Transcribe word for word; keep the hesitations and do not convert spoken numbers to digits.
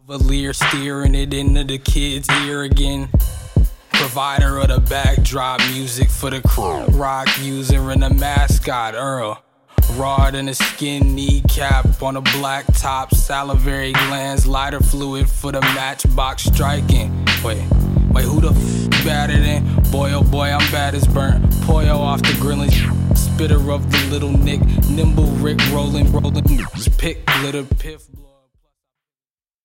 Lavalier steering it into the kid's ear again. Provider of the backdrop music for the crew. Rock user and the mascot Earl. Rod in a skin kneecap on a black top. Salivary glands, lighter fluid for the matchbox striking. Wait, wait, who the f better than? Boy, oh boy, I'm bad as burnt. Poyo off the grilling, spitter of the little Nick. Nimble Rick rolling, rolling. Pick, glitter, piff.